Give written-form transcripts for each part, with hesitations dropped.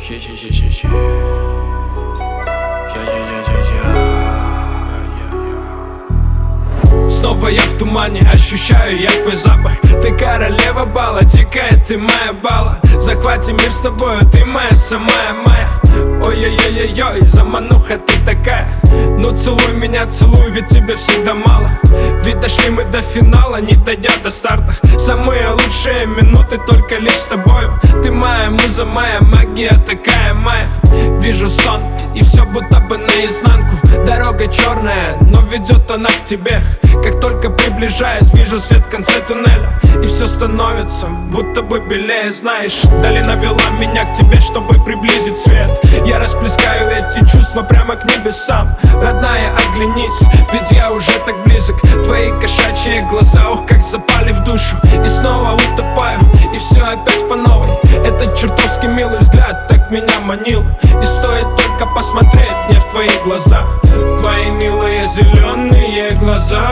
Снова я в тумане, ощущаю я твой запах. Ты королева бала, дикая ты моя бала. Захватим мир с тобою, ты моя самая моя. Ой-ой-ой-ой-ой, замануха ты такая. Ну целуй меня, целуй, ведь тебе всегда мало. Ведь дошли мы до финала, не дойдя до старта. Самые лучшие минуты только лишь с тобою. Ты моя муза, моя магия такая моя. Вижу сон, и все будто бы наизнанку. Дорога черная, но ведет она к тебе. Как только приближаюсь, вижу свет в конце туннеля. И все становится будто бы белее, знаешь. Долина вела меня к тебе, чтобы приблизить свет. Я расплескаю эти чувства прямо к небесам. Родная, оглянись, ведь я уже так близок. Твои кошачьи глаза, ох, как запали в душу. И снова утопаю, и все опять по новой. Этот чертовски милый взгляд так меня манил. И стоит только посмотреть мне в твои глаза. Твои милые зеленые глаза.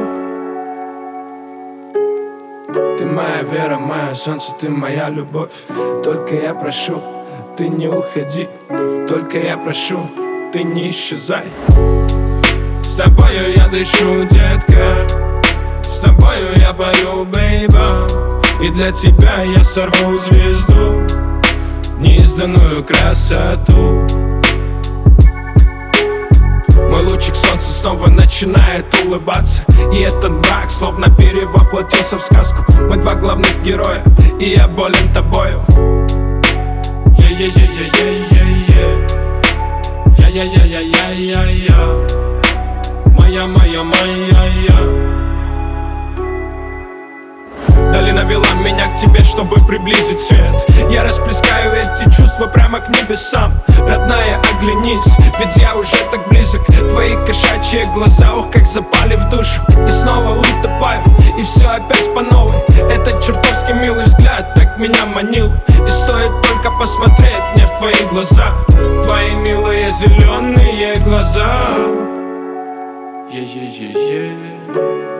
Ты моя вера, мое солнце, ты моя любовь. Только я прошу, ты не уходи. Только я прошу, ты не исчезай. С тобою я дышу, детка. С тобою я пою, бейба. И для тебя я сорву звезду, неизданную красоту. Мой лучик солнца снова начинает улыбаться. И этот брак словно перевоплотился в сказку. Мы два главных героя, и я болен тобою. Я-я-я-я-я-я-я. Моя, моя, моя, я. Долина вела меня к тебе, чтобы приблизить свет. Я расплескаю эти чувства прямо к небесам. Родная, оглянись, ведь я уже так близок. Твои кошачьи глаза, ох, как запали в душу. И снова утопаю, и все опять по новой. Этот чертовски милый взгляд так меня манил. И стоит только посмотреть мне в твои глаза. Твои милые зеленые глаза. Е-е-е-е.